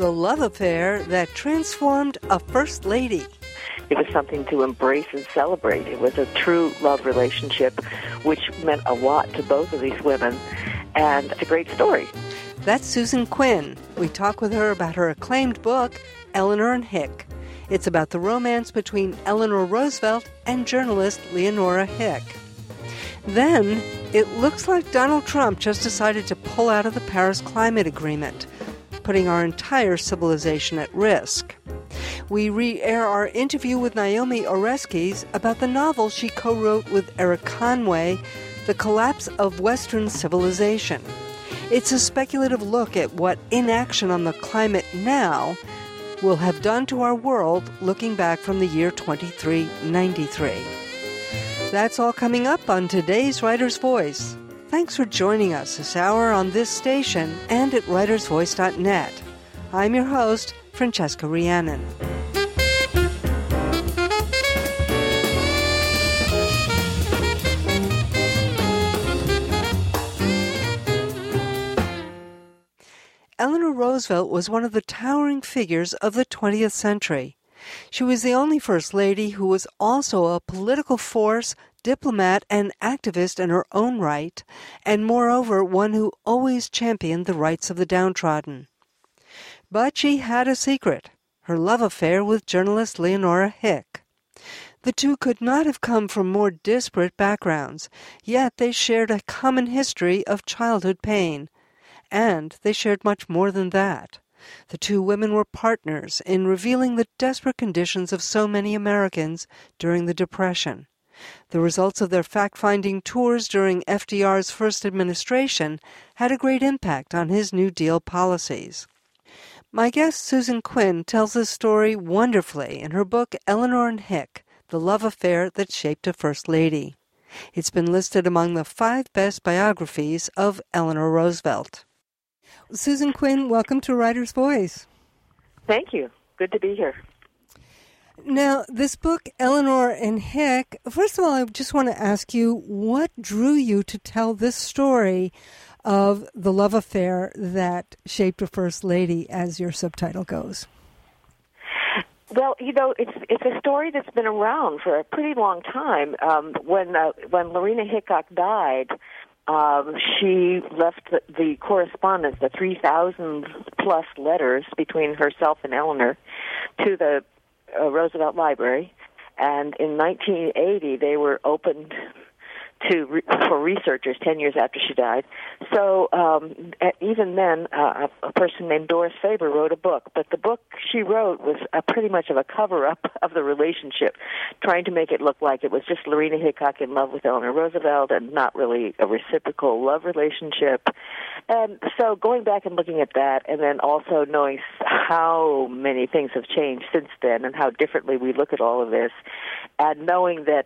the love affair that transformed a first lady. It was something to embrace and celebrate. It was a true love relationship, which meant a lot to both of these women, and it's a great story. That's Susan Quinn. We talk with her about her acclaimed book, Eleanor and Hick. It's about the romance between Eleanor Roosevelt and journalist Leonora Hick. Then, it looks like Donald Trump just decided to pull out of the Paris Climate Agreement, putting our entire civilization at risk. We re-air our interview with Naomi Oreskes about the novel she co-wrote with Eric Conway, The Collapse of Western Civilization. It's a speculative look at what inaction on the climate now will have done to our world looking back from the year 2393. That's all coming up on today's Writer's Voice. Thanks for joining us this hour on this station and at writersvoice.net. I'm your host, Francesca Rhiannon. Eleanor Roosevelt was one of the towering figures of the 20th century. She was the only First Lady who was also a political force, diplomat, and activist in her own right, and moreover one who always championed the rights of the downtrodden. But she had a secret, her love affair with journalist Leonora Hick. The two could not have come from more disparate backgrounds, yet they shared a common history of childhood pain. And they shared much more than that. The two women were partners in revealing the desperate conditions of so many Americans during the Depression. The results of their fact-finding tours during FDR's first administration had a great impact on his New Deal policies. My guest, Susan Quinn, tells this story wonderfully in her book Eleanor and Hick, The Love Affair That Shaped a First Lady. It's been listed among the 5 best biographies of Eleanor Roosevelt. Susan Quinn, welcome to Writer's Voice. Thank you. Good to be here. Now, this book, Eleanor and Hick, first of all, I just want to ask you, what drew you to tell this story of the love affair that shaped a First Lady, as your subtitle goes? Well, it's a story that's been around for a pretty long time. When Lorena Hickok died, she left the correspondence, the 3,000-plus letters between herself and Eleanor, to the Roosevelt Library, and in 1980 they were opened for researchers 10 years after she died. So even then, a person named Doris Faber wrote a book, but the book she wrote was pretty much of a cover-up of the relationship, trying to make it look like it was just Lorena Hickok in love with Eleanor Roosevelt and not really a reciprocal love relationship. And so going back and looking at that, and then also knowing how many things have changed since then and how differently we look at all of this, and knowing that,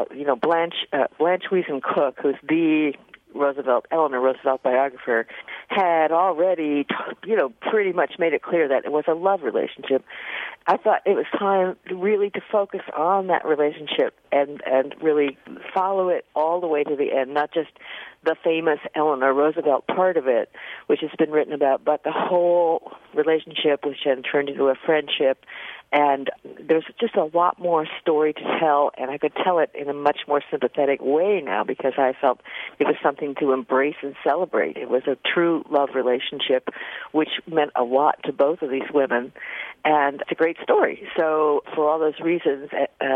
Blanche Wiesen Cook, who's the Eleanor Roosevelt biographer, had already, pretty much made it clear that it was a love relationship. I thought it was time really to focus on that relationship and really follow it all the way to the end, not just the famous Eleanor Roosevelt part of it, which has been written about, but the whole relationship, which then turned into a friendship. And there's just a lot more story to tell, and I could tell it in a much more sympathetic way now because I felt it was something to embrace and celebrate. It was a true love relationship, which meant a lot to both of these women, and it's a great story. So for all those reasons,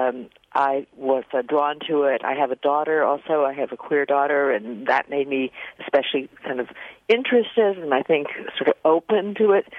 I was drawn to it. I have a daughter also. I have a queer daughter, and that made me especially kind of interested and I think sort of open to it.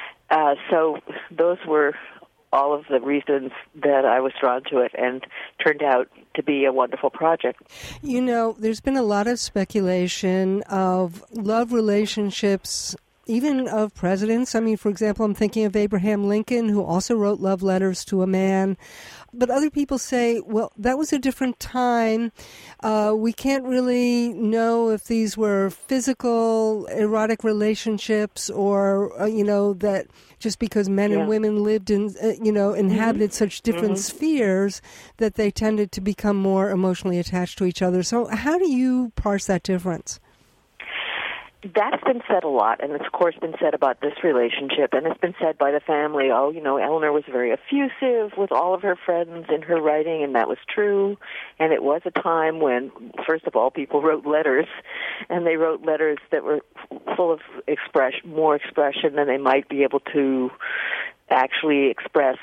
So those were all of the reasons that I was drawn to it, and turned out to be a wonderful project. There's been a lot of speculation of love relationships, even of presidents. I mean, for example, I'm thinking of Abraham Lincoln, who also wrote love letters to a man. But other people say, well, that was a different time. We can't really know if these were physical, erotic relationships or, that just because men and women lived in, inhabited such different spheres that they tended to become more emotionally attached to each other. So how do you parse that difference? that's been said a lot, and it's, of course, been said about this relationship, and it's been said by the family, Eleanor was very effusive with all of her friends in her writing, and that was true, and it was a time when, first of all, people wrote letters, and they wrote letters that were full of more expression than they might be able to actually express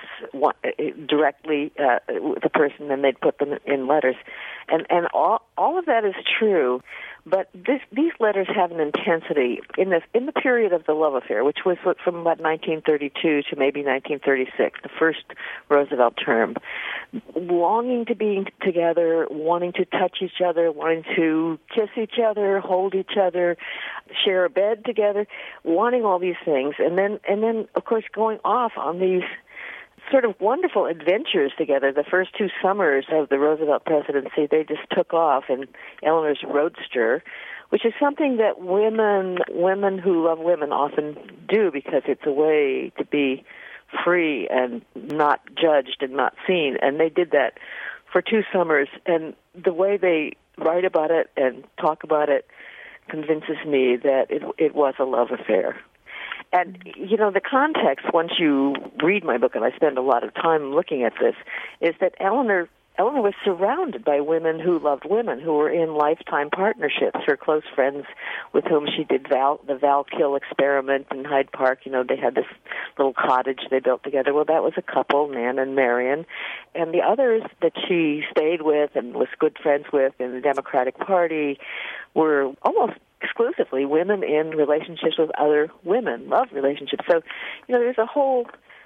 directly the person, then they'd put them in letters. And all of that is true, but these letters have an intensity in the period of the love affair, which was from about 1932 to maybe 1936, the first Roosevelt term, longing to be together, wanting to touch each other, wanting to kiss each other, hold each other, share a bed together, wanting all these things, and then of course going off on these sort of wonderful adventures together. The first 2 summers of the Roosevelt presidency, they just took off in Eleanor's Roadster, which is something that women who love women often do because it's a way to be free and not judged and not seen. And they did that for 2 summers. And the way they write about it and talk about it convinces me that it was a love affair. And, the context, once you read my book, and I spend a lot of time looking at this, is that Eleanor was surrounded by women who loved women, who were in lifetime partnerships. Her close friends with whom she did the Val Kill experiment in Hyde Park, they had this little cottage they built together. Well, that was a couple, Nan and Marion. And the others that she stayed with and was good friends with in the Democratic Party were almost exclusively women in relationships with other women, love relationships. So, there was a whole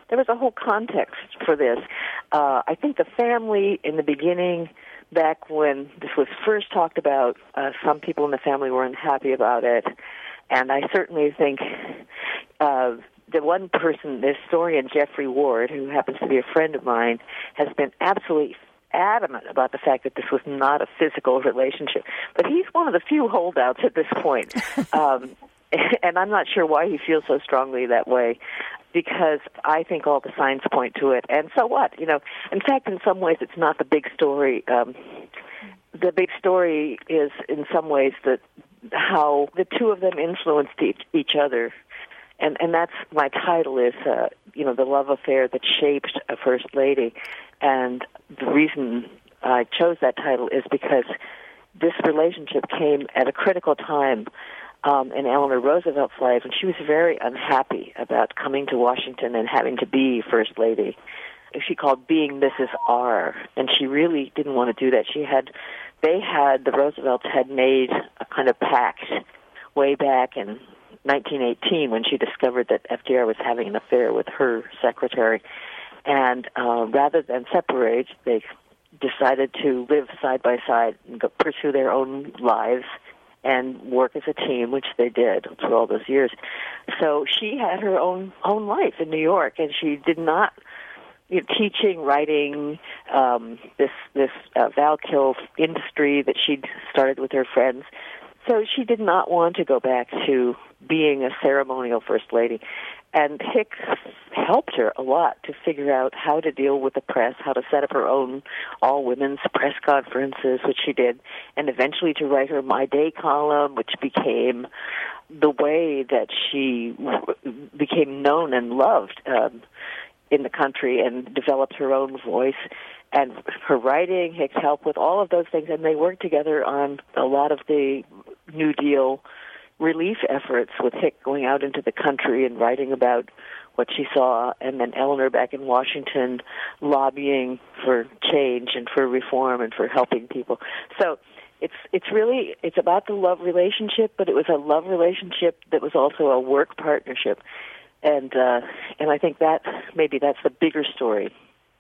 context for this. I think the family in the beginning, back when this was first talked about, some people in the family were unhappy about it, and I certainly think the one person, the historian Jeffrey Ward, who happens to be a friend of mine, has been absolutely adamant about the fact that this was not a physical relationship. But he's one of the few holdouts at this point. And I'm not sure why he feels so strongly that way, because I think all the signs point to it. And so what? In fact, in some ways, it's not the big story. The big story is, in some ways, that how the two of them influenced each other. And that's my title is, the love affair that shaped a First Lady. And the reason I chose that title is because this relationship came at a critical time in Eleanor Roosevelt's life, and she was very unhappy about coming to Washington and having to be First Lady. She called being Mrs. R, and she really didn't want to do that. The Roosevelts had made a kind of pact way back in 1918 when she discovered that FDR was having an affair with her secretary. And rather than separate, they decided to live side by side and pursue their own lives and work as a team, which they did through all those years. So she had her own life in New York, and she did not, teaching, writing, this Val Kill industry that she'd started with her friends. So she did not want to go back to being a ceremonial First Lady. And Hicks helped her a lot to figure out how to deal with the press, how to set up her own all-women's press conferences, which she did, and eventually to write her My Day column, which became the way that she became known and loved in the country, and developed her own voice. And her writing, Hicks helped with all of those things, and they worked together on a lot of the New Deal relief efforts, with Hick going out into the country and writing about what she saw, and then Eleanor back in Washington lobbying for change and for reform and for helping people. So it's about the love relationship, but it was a love relationship that was also a work partnership, and I think that's the bigger story.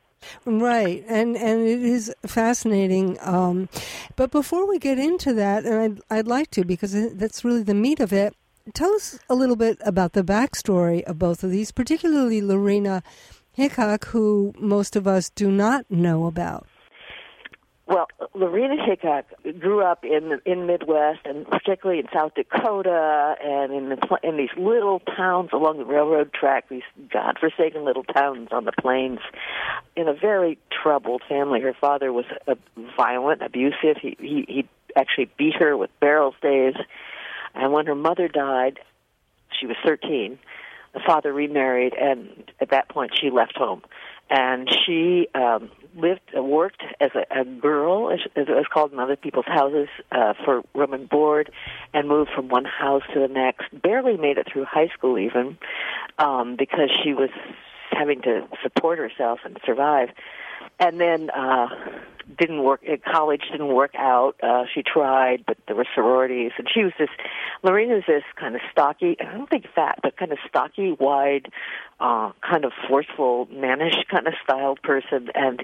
Right, and it is fascinating. But before we get into that, and I'd like to, because that's really the meat of it, tell us a little bit about the backstory of both of these, particularly Lorena Hickok, who most of us do not know about. Well, Lorena Hickok grew up in Midwest, and particularly in South Dakota, and in these little towns along the railroad track, these godforsaken little towns on the plains, in a very troubled family. Her father was violent, abusive. He actually beat her with barrel staves. And when her mother died, she was 13. The father remarried, and at that point she left home. And she worked as a girl, as it was called, in other people's houses for room and board, and moved from one house to the next. Barely made it through high school even, because she was having to support herself and survive. And then didn't work at college. Didn't work out. She tried, but there were sororities, and she was Lorena this kind of stocky. I don't think fat, but kind of stocky, wide, kind of forceful, mannish kind of styled person, and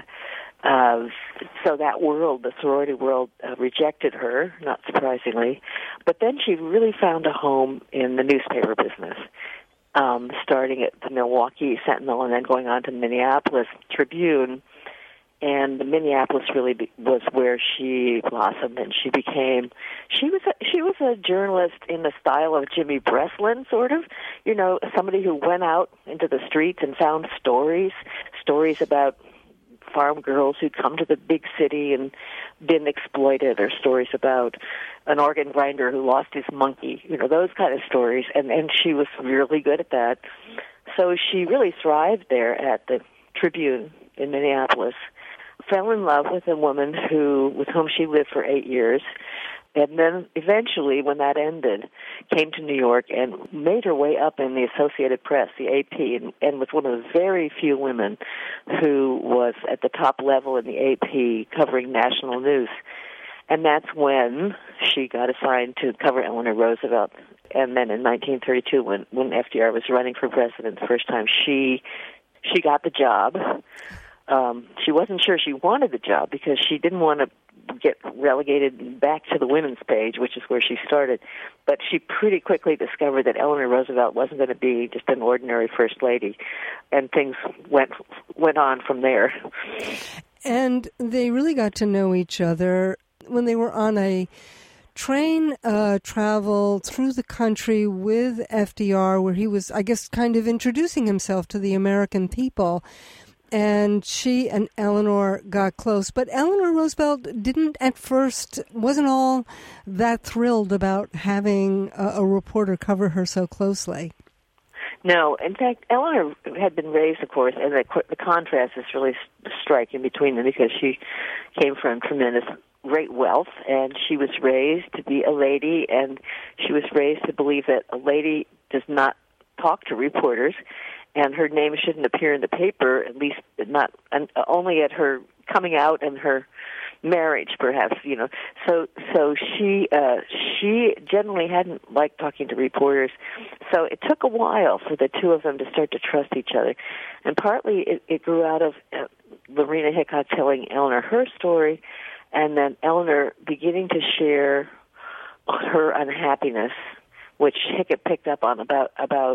so that world, the sorority world, rejected her, not surprisingly. But then she really found a home in the newspaper business. Starting at the Milwaukee Sentinel and then going on to Minneapolis Tribune. And the Minneapolis really was where she blossomed, and she was a journalist in the style of Jimmy Breslin, sort of, somebody who went out into the streets and found stories about farm girls who'd come to the big city and been exploited, or stories about an organ grinder who lost his monkey, those kind of stories. And she was really good at that. So she really thrived there at the Tribune in Minneapolis, fell in love with a woman with whom she lived for 8 years, and then eventually, when that ended, came to New York and made her way up in the Associated Press, the AP, and was one of the very few women who was at the top level in the AP covering national news. And that's when she got assigned to cover Eleanor Roosevelt. And then in 1932, when FDR was running for president the first time, she got the job. She wasn't sure she wanted the job because she didn't want to get relegated back to the women's page, which is where she started. But she pretty quickly discovered that Eleanor Roosevelt wasn't going to be just an ordinary first lady, and things went on from there. And they really got to know each other when they were on a train travel through the country with FDR, where he was, I guess, kind of introducing himself to the American people. And she and Eleanor got close. But Eleanor Roosevelt wasn't all that thrilled about having a reporter cover her so closely. No. In fact, Eleanor had been raised, of course, and the contrast is really striking between them because she came from tremendous great wealth, and she was raised to be a lady, and she was raised to believe that a lady does not talk to reporters, and her name shouldn't appear in the paper, at least not only at her coming out and her marriage, perhaps. So she generally hadn't liked talking to reporters. So it took a while for the two of them to start to trust each other, and partly it grew out of Lorena Hickok telling Eleanor her story, and then Eleanor beginning to share her unhappiness, which Hickok picked up on about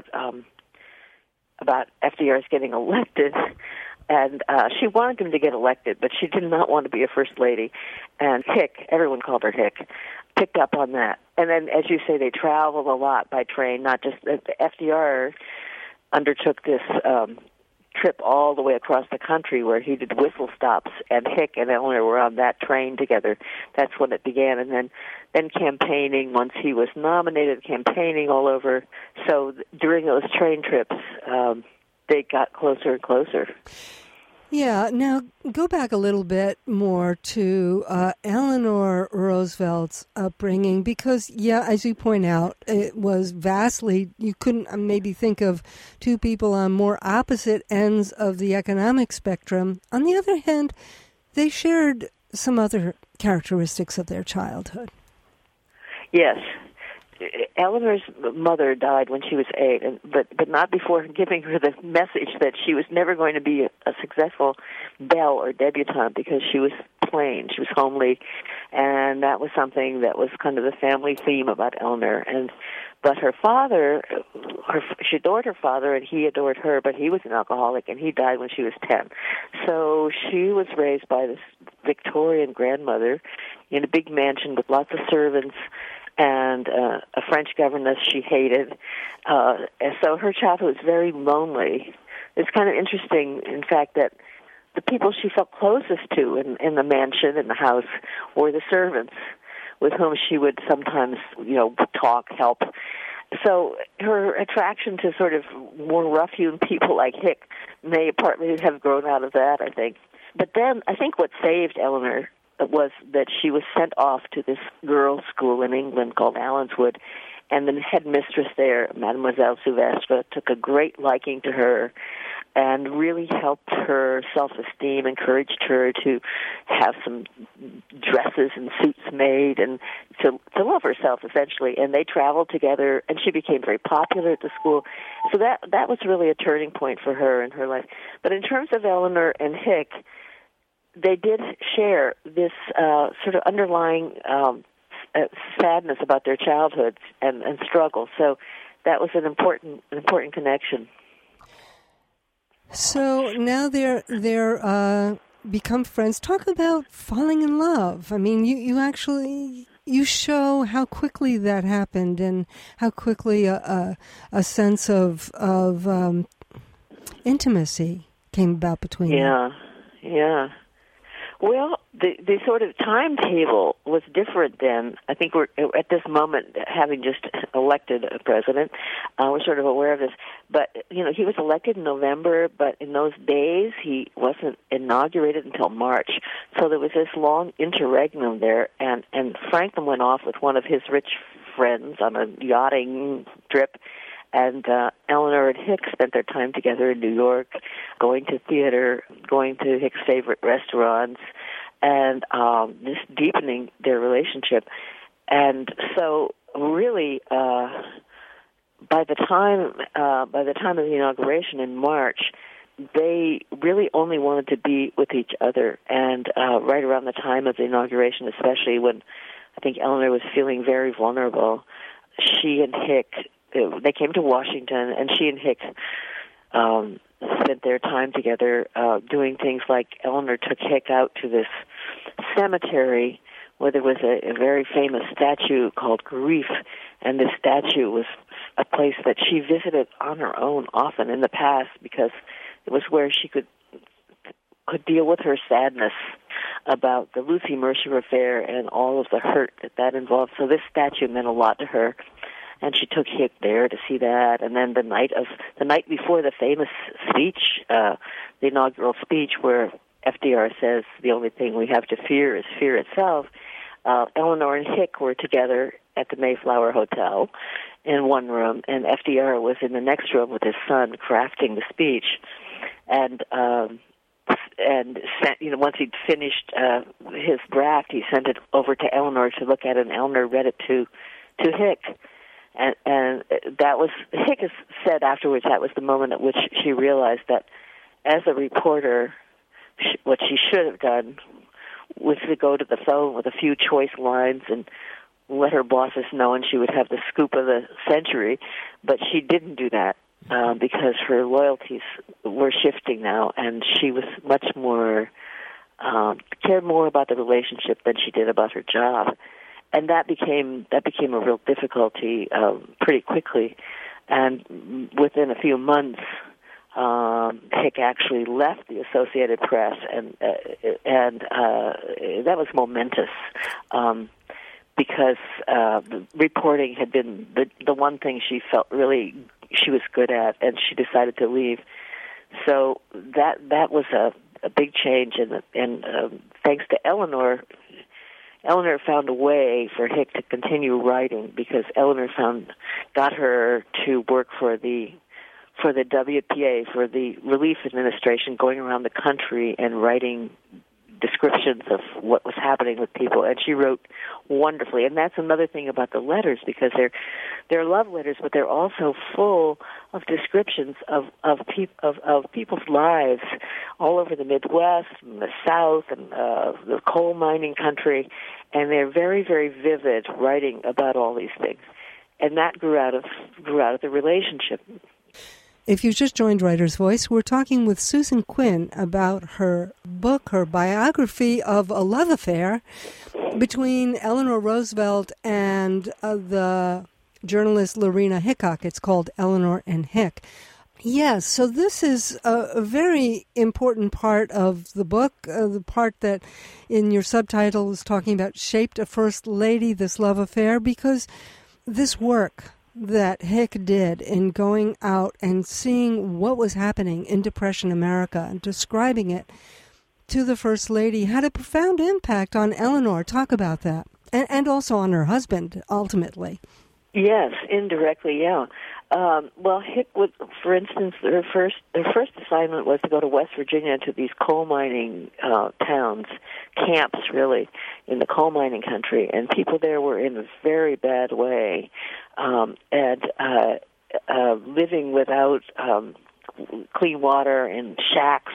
FDR's getting elected, and she wanted him to get elected, but she did not want to be a first lady. And everyone called her Hick, picked up on that. And then, as you say, they traveled a lot by train, not just FDR undertook this trip all the way across the country where he did whistle stops, and Hick and Eleanor were on that train together. That's when it began, and then campaigning once he was nominated, campaigning all over. So during those train trips, they got closer and closer. Yeah. Now, go back a little bit more to Eleanor Roosevelt's upbringing, because, as you point out, it was vastly, you couldn't maybe think of two people on more opposite ends of the economic spectrum. On the other hand, they shared some other characteristics of their childhood. Yes. Eleanor's mother died when she was 8, but not before giving her the message that she was never going to be a successful belle or debutante because she was plain, she was homely, and that was something that was kind of the family theme about Eleanor. But her father, she adored her father, and he adored her, but he was an alcoholic, and he died when she was 10. So she was raised by this Victorian grandmother in a big mansion with lots of servants, and a French governess she hated. And so her childhood was very lonely. It's kind of interesting, in fact, that the people she felt closest to in the mansion, in the house, were the servants, with whom she would sometimes, talk, help. So her attraction to sort of more rough-hewn people like Hick may partly have grown out of that, I think. But then I think what saved Eleanor was that she was sent off to this girls' school in England called Allenswood, and the headmistress there, Mademoiselle Souvestre, took a great liking to her and really helped her self-esteem, encouraged her to have some dresses and suits made and to love herself, essentially. And they traveled together, and she became very popular at the school. So that was really a turning point for her in her life. But in terms of Eleanor and Hick, they did share this sort of underlying sadness about their childhoods and struggle. So that was an important connection. So now they're become friends. Talk about falling in love. I mean, you actually show how quickly that happened and how quickly a sense of intimacy came about between them. Yeah. Well, the sort of timetable was different then. I think we're at this moment, having just elected a president, we're sort of aware of this. But, he was elected in November, but in those days he wasn't inaugurated until March. So there was this long interregnum there, and Franklin went off with one of his rich friends on a yachting trip, and Eleanor and Hick spent their time together in New York, going to theater, going to Hick's favorite restaurants, and just deepening their relationship. And so, really, by the time of the inauguration in March, they really only wanted to be with each other. And right around the time of the inauguration, especially when I think Eleanor was feeling very vulnerable, she and Hick, they came to Washington, and she and Hick spent their time together doing things like Eleanor took Hick out to this cemetery where there was a very famous statue called Grief, and this statue was a place that she visited on her own often in the past because it was where she could deal with her sadness about the Lucy Mercier affair and all of the hurt that involved. So this statue meant a lot to her. And she took Hick there to see that. And then the night before the famous speech, the inaugural speech where FDR says the only thing we have to fear is fear itself, Eleanor and Hick were together at the Mayflower Hotel in one room, and FDR was in the next room with his son crafting the speech. And once he'd finished his draft, he sent it over to Eleanor to look at it, and Eleanor read it to Hick. And that was, Hick has said afterwards, that was the moment at which she realized that as a reporter, what she should have done was to go to the phone with a few choice lines and let her bosses know, and she would have the scoop of the century. But she didn't do that because her loyalties were shifting now, and she was much more, cared more about the relationship than she did about her job. And that became a real difficulty pretty quickly. And within a few months, Hick actually left the Associated Press, and that was momentous because reporting had been the one thing she felt really she was good at, and she decided to leave. So that was a big change, and thanks to Eleanor found a way for Hick to continue writing because Eleanor got her to work for the WPA, for the Relief Administration, going around the country and writing descriptions of what was happening with people, and she wrote wonderfully. And that's another thing about the letters, because they're love letters, but they're also full of descriptions of people's lives all over the Midwest and the South and the coal mining country, and they're very, very vivid, writing about all these things. And that grew out of the relationship. If you just joined Writer's Voice, we're talking with Susan Quinn about her book, her biography of a love affair between Eleanor Roosevelt and the journalist Lorena Hickok. It's called Eleanor and Hick. Yes, so this is a very important part of the book, the part that in your subtitle is talking about shaped a first lady, this love affair, because this work that Hick did in going out and seeing what was happening in Depression America and describing it to the First Lady had a profound impact on Eleanor. Talk about that. And also on her husband, ultimately. Yes, indirectly, yeah. Well, Hick would, for instance, her first assignment was to go to West Virginia to these coal mining towns, camps really, in the coal mining country, and people there were in a very bad way, and living without clean water in shacks,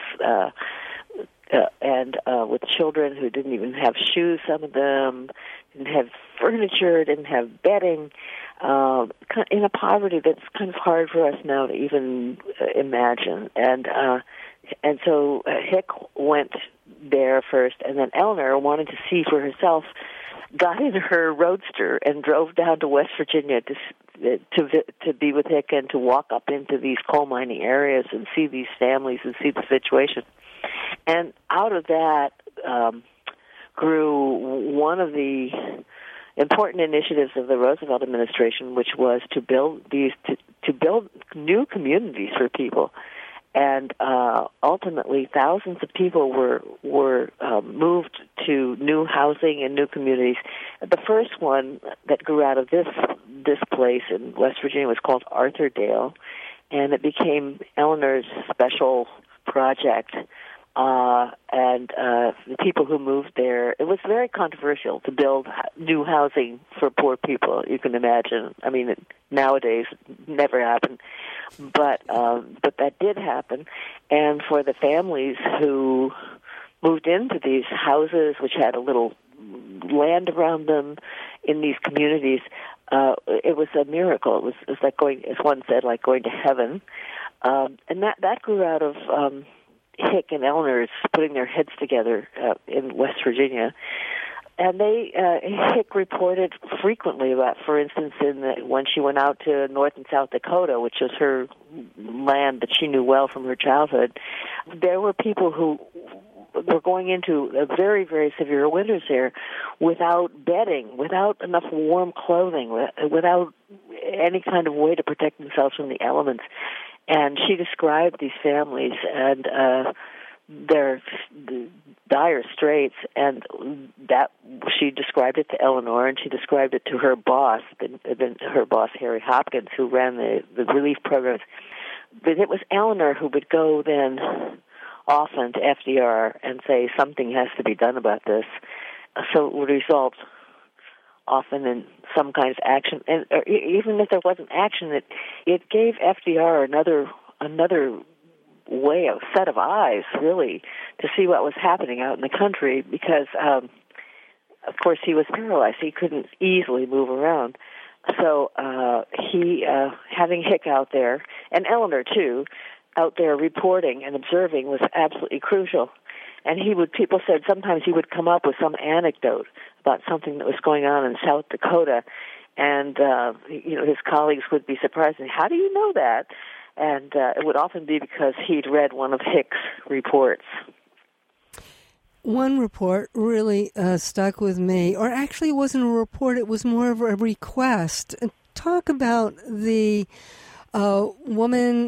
and with children who didn't even have shoes, some of them didn't have furniture, didn't have bedding, in a poverty that's kind of hard for us now to even imagine. And so Hick went there first, and then Eleanor wanted to see for herself, got in her roadster and drove down to West Virginia to be with Hick and to walk up into these coal mining areas and see these families and see the situation. And out of that grew one of the important initiatives of the Roosevelt administration, which was to build to build new communities for people. And ultimately, thousands of people were moved to new housing and new communities. The first one that grew out of this place in West Virginia was called Arthurdale, and it became Eleanor's special project. And the people who moved there, it was very controversial to build new housing for poor people. You can imagine. I mean, nowadays never happened, but that did happen. And for the families who moved into these houses, which had a little land around them in these communities, it was a miracle. It was like going, as one said, like going to heaven. And that grew out of Hick and Eleanor's putting their heads together in West Virginia. And Hick reported frequently about, for instance, when she went out to North and South Dakota, which was her land that she knew well from her childhood, there were people who were going into a very, very severe winters there without bedding, without enough warm clothing, without any kind of way to protect themselves from the elements. And she described these families and their dire straits, and that she described it to Eleanor, and she described it to her boss, her boss Harry Hopkins, who ran the relief programs. But it was Eleanor who would go then often to FDR and say something has to be done about this. So it would result often in some kind of action, and even if there wasn't action, it gave FDR another way, a set of eyes, really, to see what was happening out in the country, because, of course, he was paralyzed. He couldn't easily move around. So he, having Hick out there, and Eleanor, too, out there reporting and observing was absolutely crucial. And people said sometimes he would come up with some anecdote about something that was going on in South Dakota, and his colleagues would be surprised. And how do you know that? And it would often be because he'd read one of Hick's reports. One report really stuck with me, or actually it wasn't a report, it was more of a request. Talk about the woman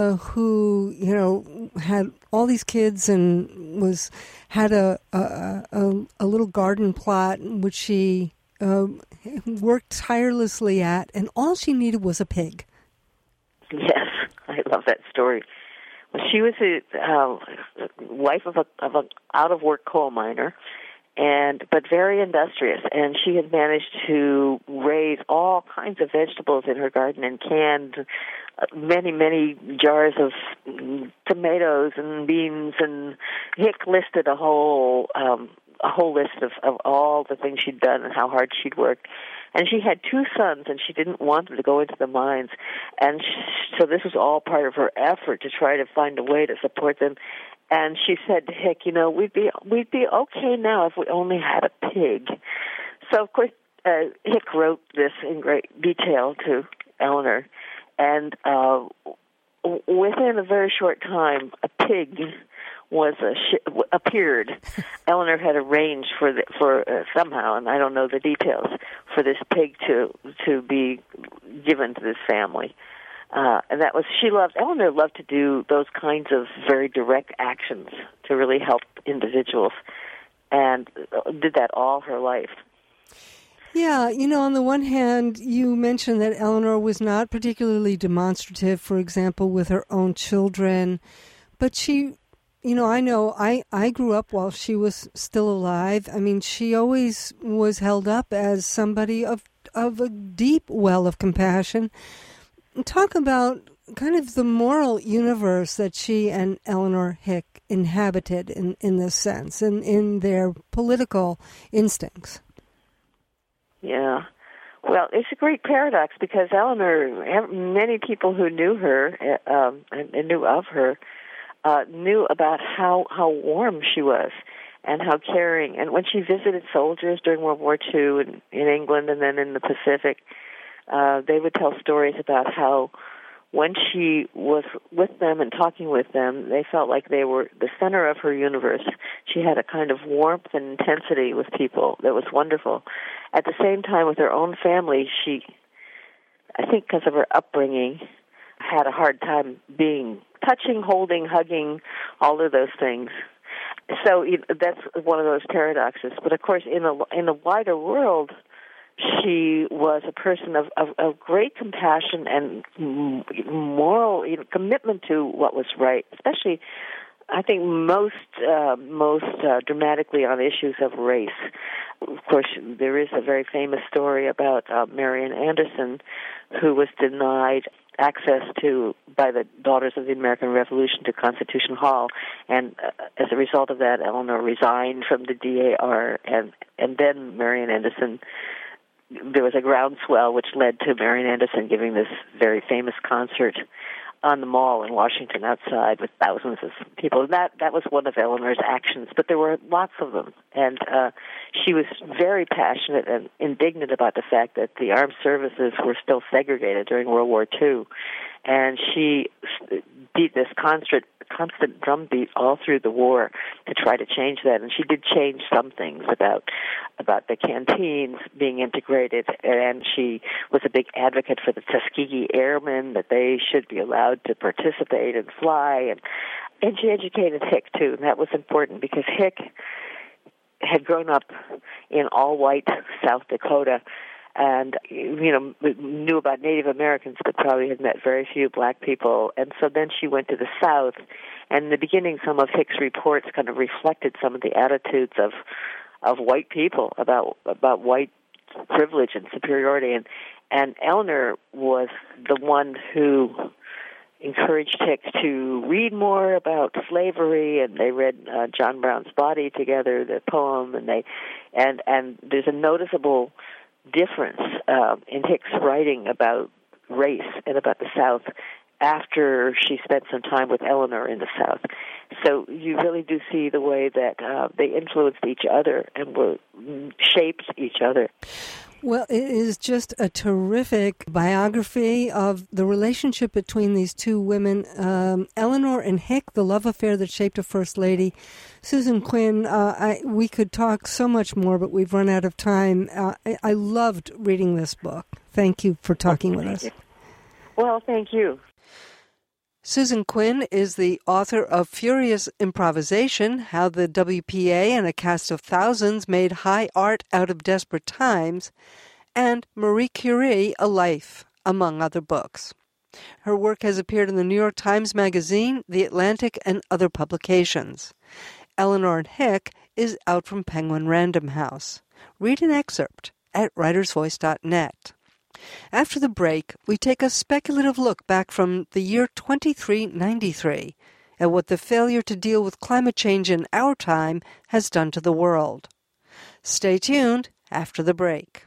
who, had all these kids and had a little garden plot which she worked tirelessly at, and all she needed was a pig. Yes, I love that story. Well, she was a wife of an out-of-work coal miner, but very industrious, and she had managed to raise all kinds of vegetables in her garden and canned many, many jars of tomatoes and beans, and Hick listed a whole list of all the things she'd done and how hard she'd worked. And she had two sons, and she didn't want them to go into the mines. And so this was all part of her effort to try to find a way to support them. And she said to Hick, we'd be okay now if we only had a pig. So, of course, Hick wrote this in great detail to Eleanor. And within a very short time, a pig appeared. Eleanor had arranged for somehow, and I don't know the details, for this pig to be given to this family. And that was, Eleanor loved to do those kinds of very direct actions to really help individuals, and did that all her life. Yeah, on the one hand, you mentioned that Eleanor was not particularly demonstrative, for example, with her own children, but she, I grew up while she was still alive. I mean, she always was held up as somebody of a deep well of compassion. Talk about kind of the moral universe that she and Eleanor Hick inhabited in this sense, and in their political instincts. Yeah. Well, it's a great paradox because Eleanor, many people who knew her and knew of her, knew about how warm she was and how caring. And when she visited soldiers during World War II in England and then in the Pacific, they would tell stories about how when she was with them and talking with them, they felt like they were the center of her universe. She had a kind of warmth and intensity with people that was wonderful. At the same time, with her own family, she, I think because of her upbringing, had a hard time being touching, holding, hugging, all of those things. So that's one of those paradoxes. But of course, in a wider world, she was a person of great compassion and moral commitment to what was right, especially, I think, most dramatically on issues of race. Of course, there is a very famous story about Marian Anderson, who was denied access by the Daughters of the American Revolution to Constitution Hall, and as a result of that, Eleanor resigned from the DAR, and then Marian Anderson. There was a groundswell which led to Marian Anderson giving this very famous concert on the Mall in Washington outside with thousands of people. That was one of Eleanor's actions, but there were lots of them. And she was very passionate and indignant about the fact that the armed services were still segregated during World War II. And she beat this constant drumbeat all through the war to try to change that. And she did change some things about the canteens being integrated, and she was a big advocate for the Tuskegee Airmen, that they should be allowed to participate and fly. And she educated Hick, too, and that was important because Hick had grown up in all-white South Dakota, and knew about Native Americans, but probably had met very few black people. And so then she went to the South, and in the beginning, some of Hick's reports kind of reflected some of the attitudes of white people about white privilege and superiority. And Eleanor was the one who encouraged Hick to read more about slavery, and they read John Brown's Body together, the poem, and there's a noticeable difference in Hick's writing about race and about the South after she spent some time with Eleanor in the South. So you really do see the way that they influenced each other and shaped each other. Well, it is just a terrific biography of the relationship between these two women, Eleanor and Hick, the love affair that shaped a First Lady. Susan Quinn, we could talk so much more, but we've run out of time. I loved reading this book. Thank you for talking with us. Well, thank you. Susan Quinn is the author of Furious Improvisation, How the WPA and a Cast of Thousands Made High Art Out of Desperate Times, and Marie Curie, A Life, among other books. Her work has appeared in the New York Times Magazine, The Atlantic, and other publications. Eleanor and Hick is out from Penguin Random House. Read an excerpt at writersvoice.net. After the break, we take a speculative look back from the year 2393 at what the failure to deal with climate change in our time has done to the world. Stay tuned after the break.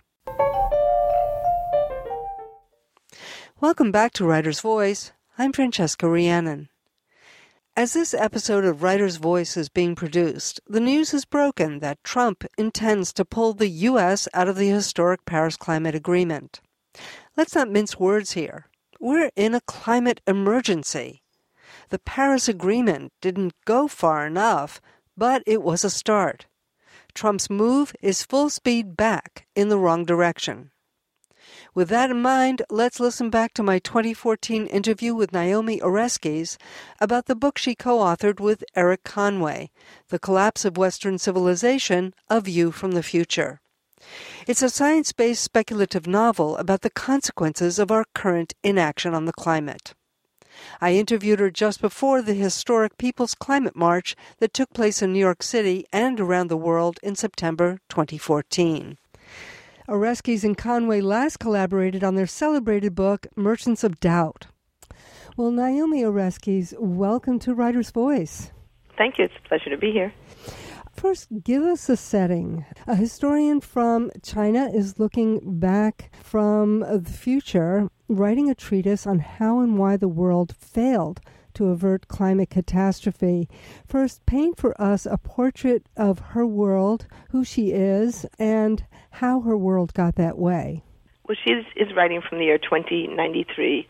Welcome back to Writer's Voice. I'm Francesca Rhiannon. As this episode of Writer's Voice is being produced, the news is broken that Trump intends to pull the U.S. out of the historic Paris Climate Agreement. Let's not mince words here. We're in a climate emergency. The Paris Agreement didn't go far enough, but it was a start. Trump's move is full speed back in the wrong direction. With that in mind, let's listen back to my 2014 interview with Naomi Oreskes about the book she co-authored with Eric Conway, The Collapse of Western Civilization, A View from the Future. It's a science-based speculative novel about the consequences of our current inaction on the climate. I interviewed her just before the historic People's Climate March that took place in New York City and around the world in September 2014. Oreskes and Conway last collaborated on their celebrated book, Merchants of Doubt. Well, Naomi Oreskes, welcome to Writer's Voice. Thank you. It's a pleasure to be here. First, give us a setting. A historian from China is looking back from the future, writing a treatise on how and why the world failed to avert climate catastrophe. First, paint for us a portrait of her world, who she is, and how her world got that way. Well, she is writing from the year 2393,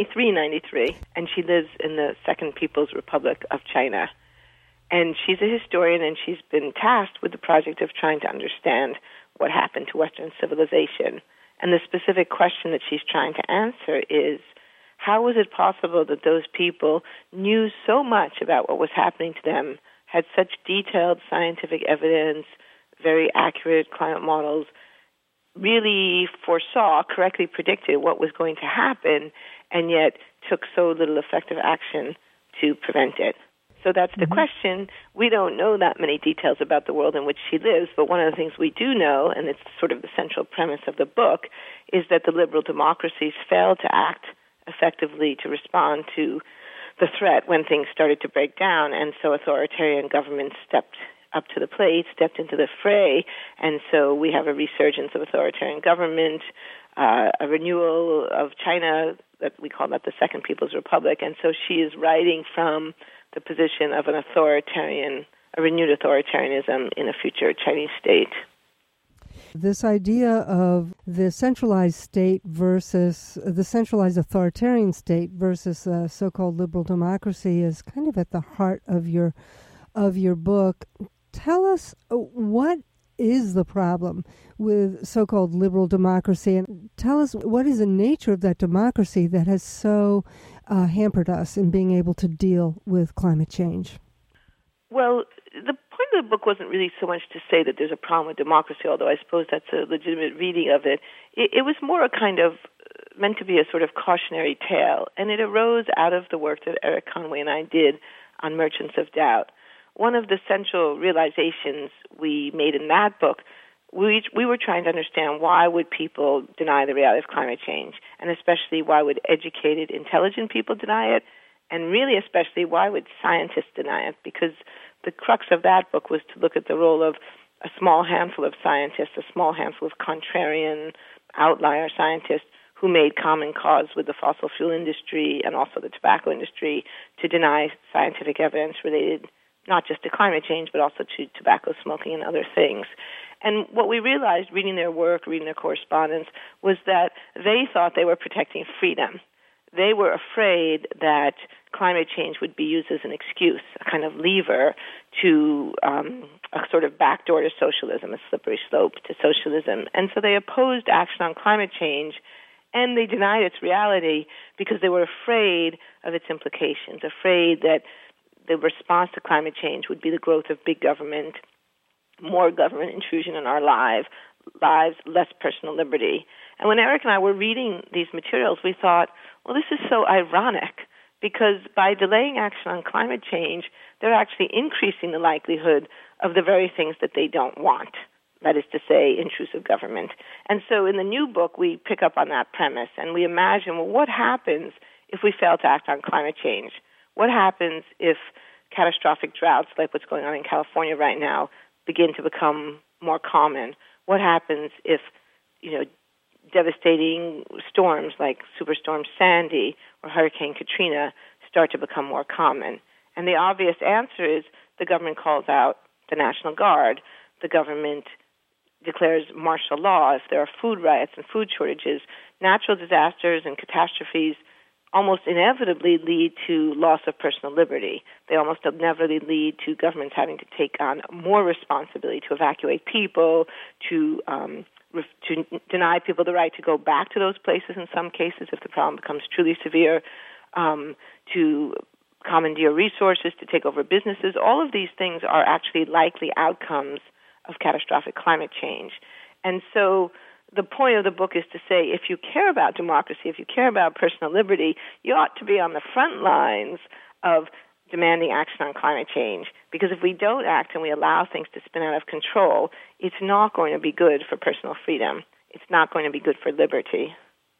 and she lives in the Second People's Republic of China. And she's a historian, and she's been tasked with the project of trying to understand what happened to Western civilization. And the specific question that she's trying to answer is, how was it possible that those people knew so much about what was happening to them, had such detailed scientific evidence, very accurate climate models, really foresaw, correctly predicted what was going to happen, and yet took so little effective action to prevent it? So that's the question. We don't know that many details about the world in which she lives, but one of the things we do know, and it's sort of the central premise of the book, is that the liberal democracies failed to act effectively to respond to the threat when things started to break down, and so authoritarian governments stepped up to the plate, stepped into the fray, and so we have a resurgence of authoritarian government, a renewal of China, that we call that the Second People's Republic, and so she is writing from the position of a renewed authoritarianism in a future Chinese state. This idea of the centralized state versus the centralized authoritarian state versus so-called liberal democracy is kind of at the heart of your book. Tell us, what is the problem with so-called liberal democracy, and tell us what is the nature of that democracy that has so hampered us in being able to deal with climate change? Well, the point of the book wasn't really so much to say that there's a problem with democracy, although I suppose that's a legitimate reading of it. It was more a kind of meant to be a sort of cautionary tale, and it arose out of the work that Eric Conway and I did on Merchants of Doubt. One of the central realizations we made in that book, we were trying to understand why would people deny the reality of climate change, and especially why would educated, intelligent people deny it, and really especially why would scientists deny it, because the crux of that book was to look at the role of a small handful of scientists, a small handful of contrarian, outlier scientists who made common cause with the fossil fuel industry and also the tobacco industry to deny scientific evidence related not just to climate change, but also to tobacco smoking and other things. And what we realized, reading their work, reading their correspondence, was that they thought they were protecting freedom. They were afraid that climate change would be used as an excuse, a kind of lever to a sort of backdoor to socialism, a slippery slope to socialism. And so they opposed action on climate change, and they denied its reality because they were afraid of its implications, afraid that the response to climate change would be the growth of big government, more government intrusion in our lives, less personal liberty. And when Eric and I were reading these materials, we thought, well, this is so ironic, because by delaying action on climate change, they're actually increasing the likelihood of the very things that they don't want, that is to say, intrusive government. And so in the new book, we pick up on that premise, and we imagine, well, what happens if we fail to act on climate change? What happens if catastrophic droughts, like what's going on in California right now, begin to become more common? What happens if, devastating storms like Superstorm Sandy or Hurricane Katrina start to become more common? And the obvious answer is the government calls out the National Guard. The government declares martial law if there are food riots and food shortages. Natural disasters and catastrophes almost inevitably lead to loss of personal liberty. They almost inevitably lead to governments having to take on more responsibility to evacuate people, to deny people the right to go back to those places in some cases if the problem becomes truly severe, to commandeer resources, to take over businesses. All of these things are actually likely outcomes of catastrophic climate change. And so the point of the book is to say, if you care about democracy, if you care about personal liberty, you ought to be on the front lines of demanding action on climate change. Because if we don't act and we allow things to spin out of control, it's not going to be good for personal freedom. It's not going to be good for liberty.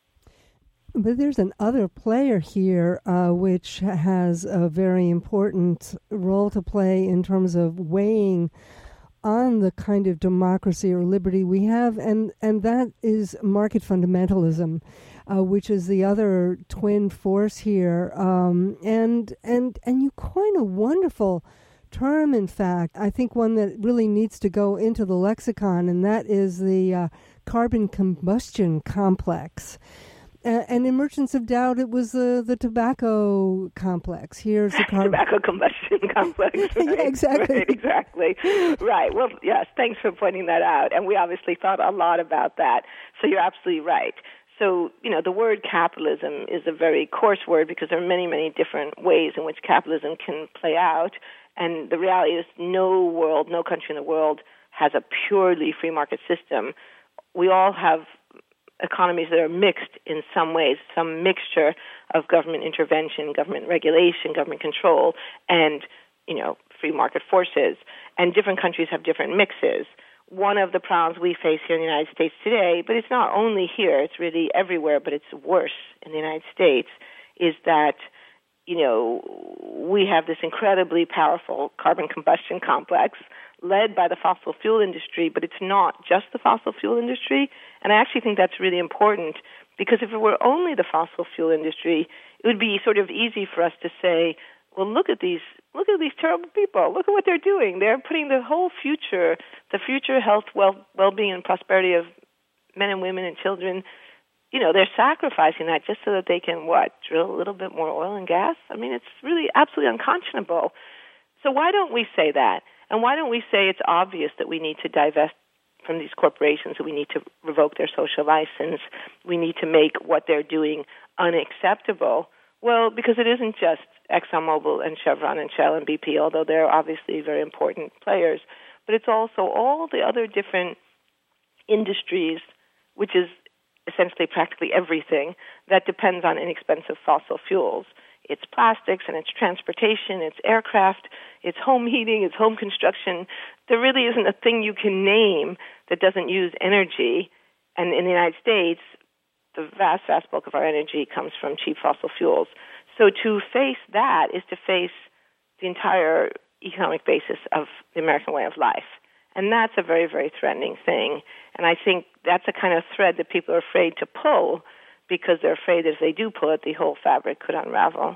But there's another player here which has a very important role to play in terms of weighing on the kind of democracy or liberty we have, and that is market fundamentalism, which is the other twin force here. And you coin a wonderful term, in fact, I think one that really needs to go into the lexicon, and that is the carbon combustion complex. And in Merchants of Doubt, it was the tobacco complex. Here's the tobacco combustion complex. Right? Yeah, exactly. Right, exactly. Right. Well, yes, thanks for pointing that out. And we obviously thought a lot about that. So you're absolutely right. So, the word capitalism is a very coarse word because there are many, many different ways in which capitalism can play out. And the reality is no country in the world has a purely free market system. We all have economies that are mixed in some ways, some mixture of government intervention, government regulation, government control, and, free market forces. And different countries have different mixes. One of the problems we face here in the United States today, but it's not only here, it's really everywhere, but it's worse in the United States, is that, we have this incredibly powerful carbon combustion complex led by the fossil fuel industry, but it's not just the fossil fuel industry. And I actually think that's really important because if it were only the fossil fuel industry, it would be sort of easy for us to say, well, look at these terrible people. Look at what they're doing. They're putting the whole future, the future health, well-being, and prosperity of men and women and children, they're sacrificing that just so that they can, drill a little bit more oil and gas? I mean, it's really absolutely unconscionable. So why don't we say that? And why don't we say it's obvious that we need to divest from these corporations, that we need to revoke their social license, we need to make what they're doing unacceptable? Well, because it isn't just ExxonMobil and Chevron and Shell and BP, although they're obviously very important players, but it's also all the other different industries, which is essentially practically everything that depends on inexpensive fossil fuels. It's plastics and it's transportation, it's aircraft, it's home heating, it's home construction. There really isn't a thing you can name that doesn't use energy. And in the United States, the vast, vast bulk of our energy comes from cheap fossil fuels. So to face that is to face the entire economic basis of the American way of life. And that's a very, very threatening thing. And I think that's a kind of thread that people are afraid to pull because they're afraid that if they do pull it, the whole fabric could unravel.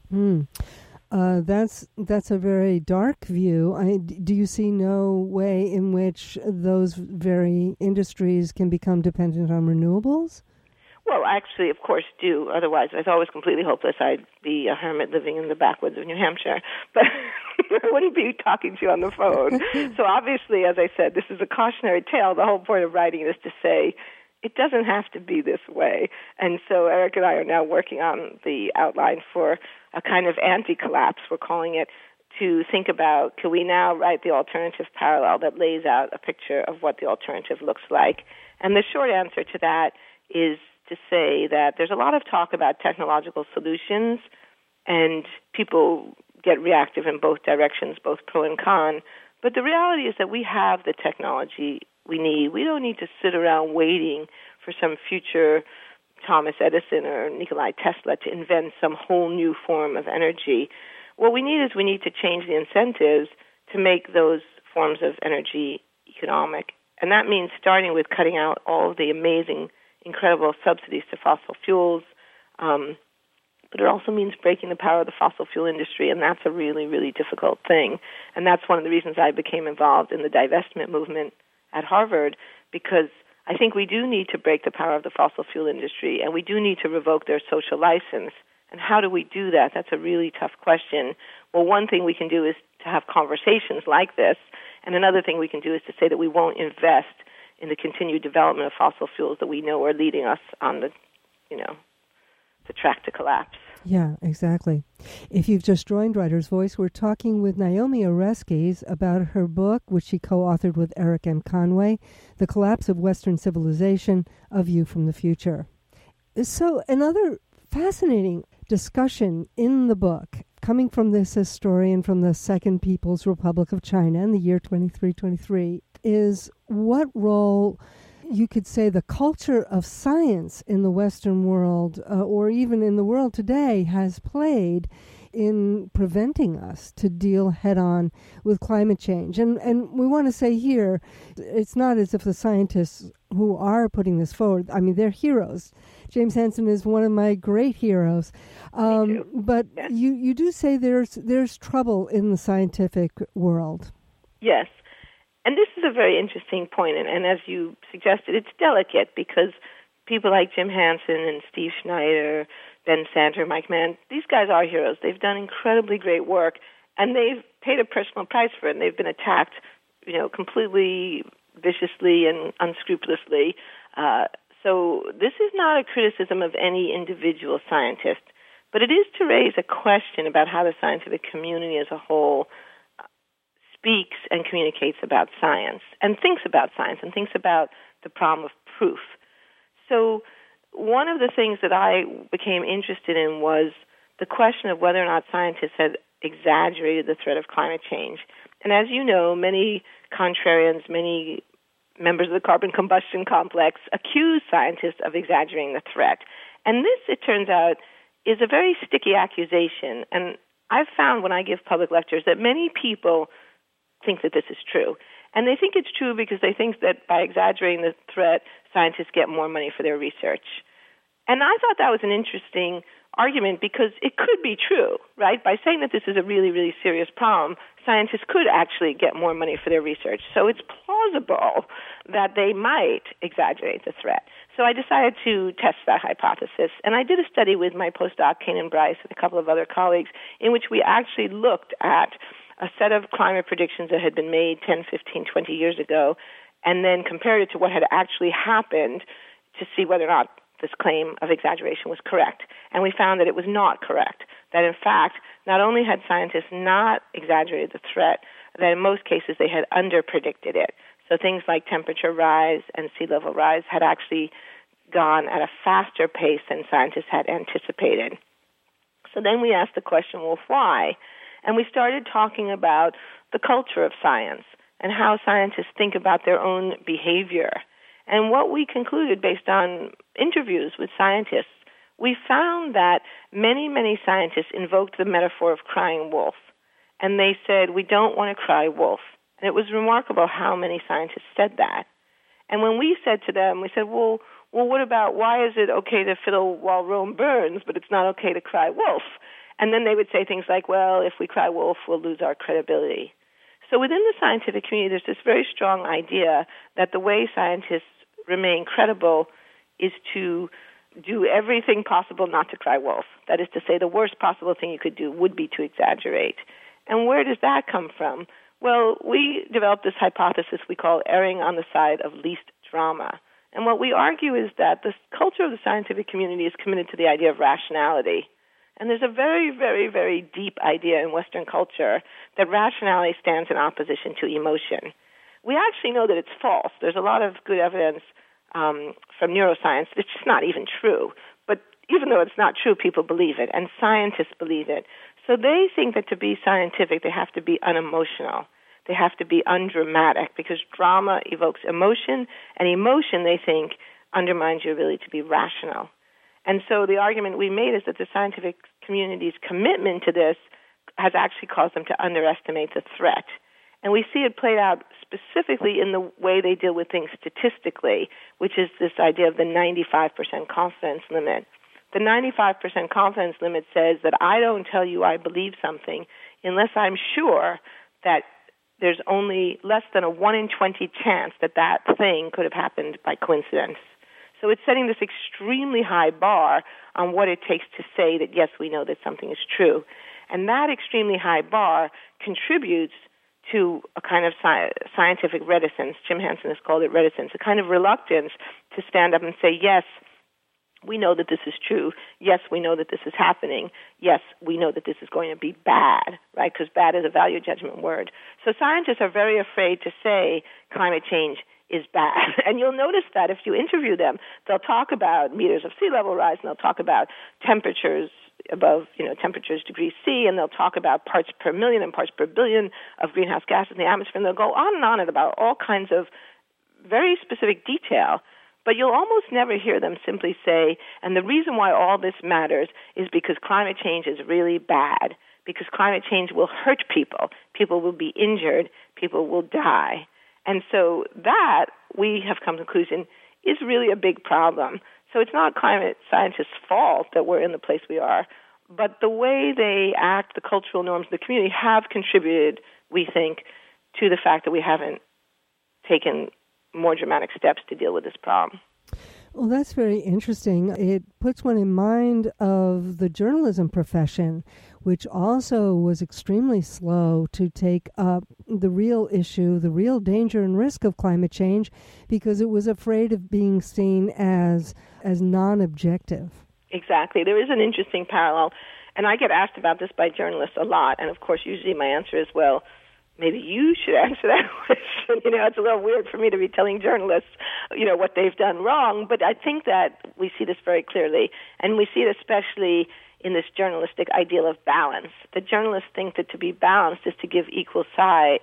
That's a very dark view. Do you see no way in which those very industries can become dependent on renewables? Well, actually, of course, do. Otherwise, I thought it was completely hopeless. I'd be a hermit living in the backwoods of New Hampshire. But I wouldn't be talking to you on the phone. So obviously, as I said, this is a cautionary tale. The whole point of writing it is to say, it doesn't have to be this way. And so Eric and I are now working on the outline for a kind of anti-collapse, we're calling it, to think about, can we now write the alternative parallel that lays out a picture of what the alternative looks like? And the short answer to that is to say that there's a lot of talk about technological solutions, and people get reactive in both directions, both pro and con. But the reality is that we have the technology we need. We don't need to sit around waiting for some future Thomas Edison or Nikola Tesla to invent some whole new form of energy. What we need to change the incentives to make those forms of energy economic. And that means starting with cutting out all of the amazing, incredible subsidies to fossil fuels. But it also means breaking the power of the fossil fuel industry, and that's a really, really difficult thing. And that's one of the reasons I became involved in the divestment movement at Harvard, because I think we do need to break the power of the fossil fuel industry, and we do need to revoke their social license. And how do we do that? That's a really tough question. Well, one thing we can do is to have conversations like this, and another thing we can do is to say that we won't invest in the continued development of fossil fuels that we know are leading us on the track to collapse. Yeah, exactly. If you've just joined Writer's Voice, we're talking with Naomi Oreskes about her book, which she co-authored with Eric M. Conway, The Collapse of Western Civilization, A View from the Future. So another fascinating discussion in the book, coming from this historian from the Second People's Republic of China in the year 2323, is what role you could say the culture of science in the Western world, or even in the world today, has played in preventing us to deal head-on with climate change. And we want to say here, it's not as if the scientists who are putting this forward, I mean, they're heroes. James Hansen is one of my great heroes. But yes. you do say there's trouble in the scientific world. Yes. And this is a very interesting point, and as you suggested, it's delicate because people like Jim Hansen and Steve Schneider, Ben Santer, Mike Mann, these guys are heroes. They've done incredibly great work, and they've paid a personal price for it, and they've been attacked, completely viciously and unscrupulously. So this is not a criticism of any individual scientist, but it is to raise a question about how the scientific community as a whole speaks and communicates about science and thinks about science and thinks about the problem of proof. So one of the things that I became interested in was the question of whether or not scientists had exaggerated the threat of climate change. And as you know, many contrarians, many members of the carbon combustion complex accuse scientists of exaggerating the threat. And this, it turns out, is a very sticky accusation. And I've found when I give public lectures that many people think that this is true. And they think it's true because they think that by exaggerating the threat, scientists get more money for their research. And I thought that was an interesting argument because it could be true, right? By saying that this is a really, really serious problem, scientists could actually get more money for their research. So it's plausible that they might exaggerate the threat. So I decided to test that hypothesis. And I did a study with my postdoc, Kanan Bryce, and a couple of other colleagues, in which we actually looked at a set of climate predictions that had been made 10, 15, 20 years ago, and then compared it to what had actually happened to see whether or not this claim of exaggeration was correct. And we found that it was not correct, that in fact, not only had scientists not exaggerated the threat, that in most cases they had underpredicted it. So things like temperature rise and sea level rise had actually gone at a faster pace than scientists had anticipated. So then we asked the question, well, why? And we started talking about the culture of science and how scientists think about their own behavior. And what we concluded based on interviews with scientists, we found that many, many scientists invoked the metaphor of crying wolf. And they said, we don't want to cry wolf. And it was remarkable how many scientists said that. And when we said to them, we said, well, what about why is it okay to fiddle while Rome burns, but it's not okay to cry wolf? And then they would say things like, well, if we cry wolf, we'll lose our credibility. So within the scientific community, there's this very strong idea that the way scientists remain credible is to do everything possible not to cry wolf. That is to say, the worst possible thing you could do would be to exaggerate. And where does that come from? Well, we developed this hypothesis we call erring on the side of least drama. And what we argue is that the culture of the scientific community is committed to the idea of rationality. And there's a very, very, very deep idea in Western culture that rationality stands in opposition to emotion. We actually know that it's false. There's a lot of good evidence from neuroscience. It's just not even true. But even though it's not true, people believe it, and scientists believe it. So they think that to be scientific, they have to be unemotional. They have to be undramatic, because drama evokes emotion, and emotion, they think, undermines your ability to be rational. And so the argument we made is that the scientific community's commitment to this has actually caused them to underestimate the threat. And we see it played out specifically in the way they deal with things statistically, which is this idea of the 95% confidence limit. The 95% confidence limit says that I don't tell you I believe something unless I'm sure that there's only less than a 1 in 20 chance that that thing could have happened by coincidence. So it's setting this extremely high bar on what it takes to say that, yes, we know that something is true. And that extremely high bar contributes to a kind of scientific reticence. Jim Hansen has called it reticence, a kind of reluctance to stand up and say, yes, we know that this is true. Yes, we know that this is happening. Yes, we know that this is going to be bad, right? Because bad is a value judgment word. So scientists are very afraid to say climate change is bad. And you'll notice that if you interview them, they'll talk about meters of sea level rise, and they'll talk about temperatures above, temperatures degrees C, and they'll talk about parts per million and parts per billion of greenhouse gases in the atmosphere, and they'll go on and about all kinds of very specific detail. But you'll almost never hear them simply say, and the reason why all this matters is because climate change is really bad, because climate change will hurt people. People will be injured. People will die. And so that, we have come to the conclusion, is really a big problem. So it's not climate scientists' fault that we're in the place we are, but the way they act, the cultural norms of the community have contributed, we think, to the fact that we haven't taken more dramatic steps to deal with this problem. Well, that's very interesting. It puts one in mind of the journalism profession, which also was extremely slow to take up the real issue, the real danger and risk of climate change, because it was afraid of being seen as non-objective. Exactly. There is an interesting parallel, and I get asked about this by journalists a lot, and of course usually my answer is, well, maybe you should answer that question. It's a little weird for me to be telling journalists, what they've done wrong, but I think that we see this very clearly, and we see it especially in this journalistic ideal of balance. The journalists think that to be balanced is to give equal time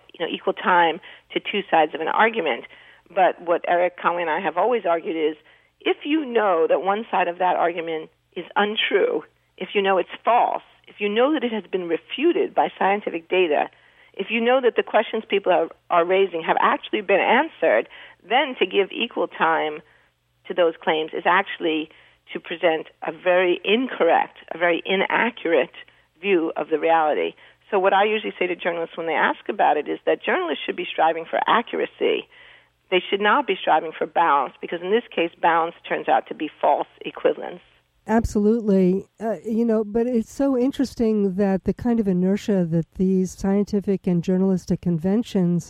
to two sides of an argument. But what Eric Conway and I have always argued is, if you know that one side of that argument is untrue, if you know it's false, if you know that it has been refuted by scientific data, if you know that the questions people are raising have actually been answered, then to give equal time to those claims is actually to present a very incorrect, a very inaccurate view of the reality. So what I usually say to journalists when they ask about it is that journalists should be striving for accuracy. They should not be striving for balance, because in this case, balance turns out to be false equivalence. Absolutely. But it's so interesting that the kind of inertia that these scientific and journalistic conventions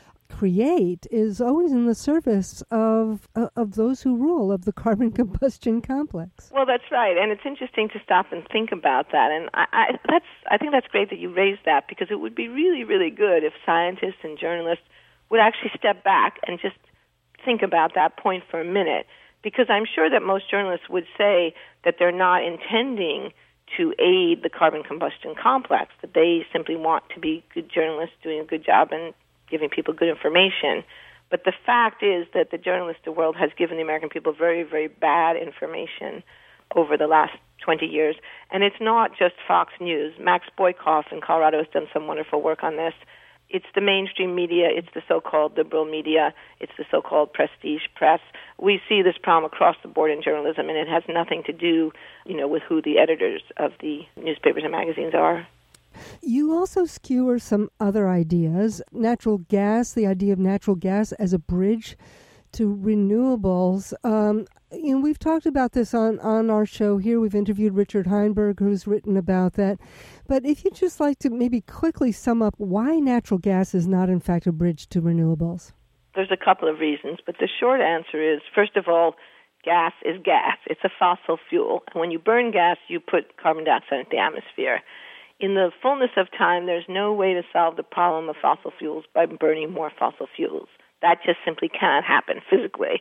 create is always in the service of those who rule, of the carbon combustion complex. Well, that's right. And it's interesting to stop and think about that. And I think that's great that you raised that, because it would be really, really good if scientists and journalists would actually step back and just think about that point for a minute. Because I'm sure that most journalists would say that they're not intending to aid the carbon combustion complex, that they simply want to be good journalists doing a good job and giving people good information. But the fact is that the journalistic world has given the American people very, very bad information over the last 20 years. And it's not just Fox News. Max Boykoff in Colorado has done some wonderful work on this. It's the mainstream media, it's the so-called liberal media, it's the so-called prestige press. We see this problem across the board in journalism, and it has nothing to do, with who the editors of the newspapers and magazines are. You also skewer some other ideas. Natural gas, the idea of natural gas as a bridge to renewables. We've talked about this on our show here. We've interviewed Richard Heinberg, who's written about that. But if you'd just like to maybe quickly sum up why natural gas is not, in fact, a bridge to renewables. There's a couple of reasons, but the short answer is, first of all, gas is gas. It's a fossil fuel. And when you burn gas, you put carbon dioxide into the atmosphere. In the fullness of time, there's no way to solve the problem of fossil fuels by burning more fossil fuels. That just simply can't happen physically.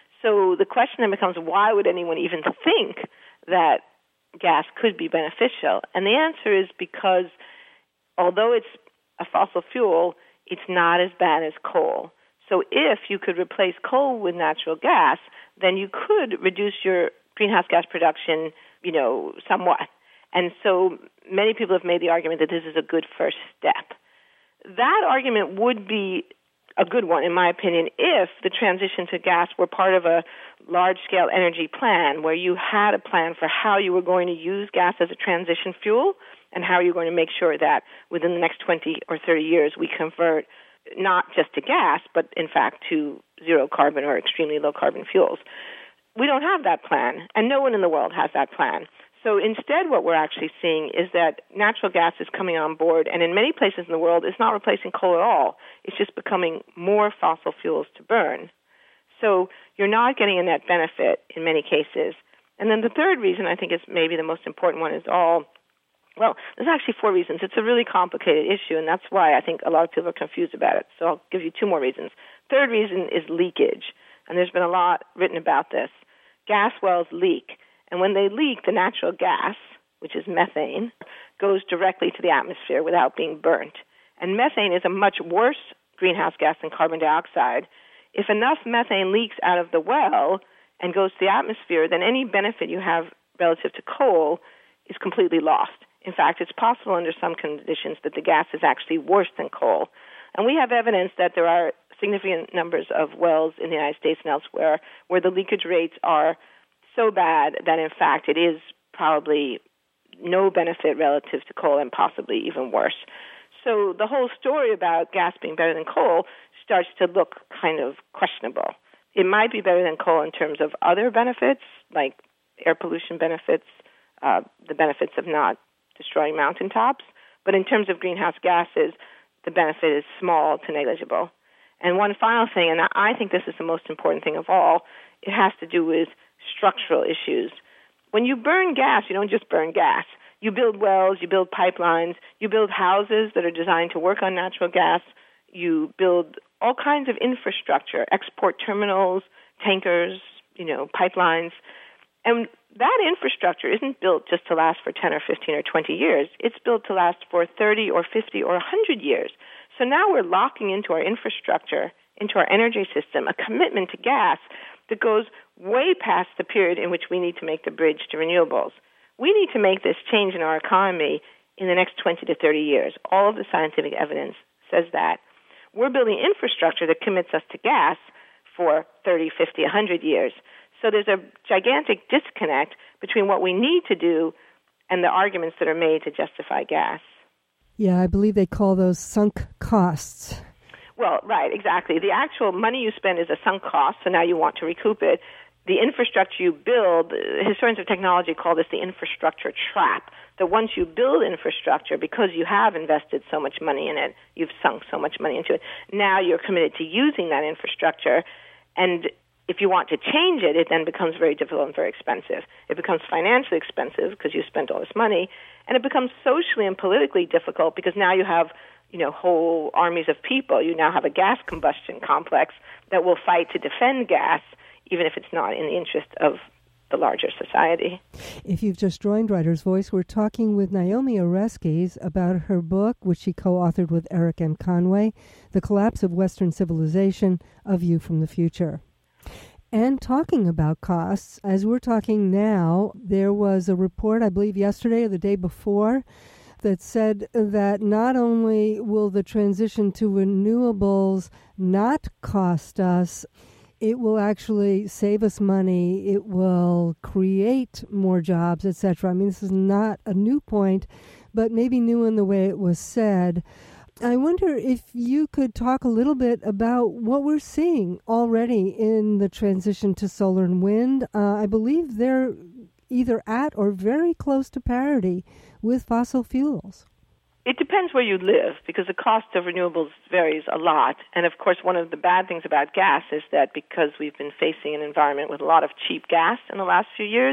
So the question then becomes, why would anyone even think that gas could be beneficial? And the answer is because although it's a fossil fuel, it's not as bad as coal. So if you could replace coal with natural gas, then you could reduce your greenhouse gas production, somewhat. And so many people have made the argument that this is a good first step. That argument would be a good one, in my opinion, if the transition to gas were part of a large-scale energy plan where you had a plan for how you were going to use gas as a transition fuel and how you're going to make sure that within the next 20 or 30 years we convert not just to gas, but in fact to zero carbon or extremely low carbon fuels. we don't have that plan, and no one in the world has that plan. So instead, what we're actually seeing is that natural gas is coming on board, and in many places in the world, it's not replacing coal at all. It's just becoming more fossil fuels to burn. So you're not getting a net benefit in many cases. And then the third reason, I think is maybe the most important one, there's actually four reasons. It's a really complicated issue, and that's why I think a lot of people are confused about it. So I'll give you two more reasons. Third reason is leakage, and there's been a lot written about this. Gas wells leak. And when they leak, the natural gas, which is methane, goes directly to the atmosphere without being burnt. And methane is a much worse greenhouse gas than carbon dioxide. If enough methane leaks out of the well and goes to the atmosphere, then any benefit you have relative to coal is completely lost. In fact, it's possible under some conditions that the gas is actually worse than coal. And we have evidence that there are significant numbers of wells in the United States and elsewhere where the leakage rates are so bad that, in fact, it is probably no benefit relative to coal and possibly even worse. So the whole story about gas being better than coal starts to look kind of questionable. It might be better than coal in terms of other benefits, like air pollution benefits, the benefits of not destroying mountaintops. But in terms of greenhouse gases, the benefit is small to negligible. And one final thing, and I think this is the most important thing of all, it has to do with structural issues. When you burn gas, you don't just burn gas. You build wells, you build pipelines, you build houses that are designed to work on natural gas, you build all kinds of infrastructure, export terminals, tankers, pipelines. And that infrastructure isn't built just to last for 10 or 15 or 20 years. It's built to last for 30 or 50 or 100 years. So now we're locking into our infrastructure, into our energy system, a commitment to gas that goes way past the period in which we need to make the bridge to renewables. We need to make this change in our economy in the next 20 to 30 years. All of the scientific evidence says that. We're building infrastructure that commits us to gas for 30, 50, 100 years. So there's a gigantic disconnect between what we need to do and the arguments that are made to justify gas. Yeah, I believe they call those sunk costs. Well, right, exactly. The actual money you spend is a sunk cost, so now you want to recoup it. The infrastructure you build, historians of technology call this the infrastructure trap, that once you build infrastructure, because you have invested so much money in it, you've sunk so much money into it, now you're committed to using that infrastructure, and if you want to change it, it then becomes very difficult and very expensive. It becomes financially expensive because you spent all this money, and it becomes socially and politically difficult because now you have whole armies of people. You now have a gas combustion complex that will fight to defend gas, even if it's not in the interest of the larger society. If you've just joined Writer's Voice, we're talking with Naomi Oreskes about her book, which she co-authored with Eric M. Conway, The Collapse of Western Civilization, A View from the Future. And talking about costs, as we're talking now, there was a report, I believe yesterday or the day before, that said that not only will the transition to renewables not cost us, it will actually save us money, it will create more jobs, etc. I mean, this is not a new point, but maybe new in the way it was said. I wonder if you could talk a little bit about what we're seeing already in the transition to solar and wind. I believe they're either at or very close to parity with fossil fuels. It depends where you live, because the cost of renewables varies a lot. And, of course, one of the bad things about gas is that because we've been facing an environment with a lot of cheap gas in the last few years,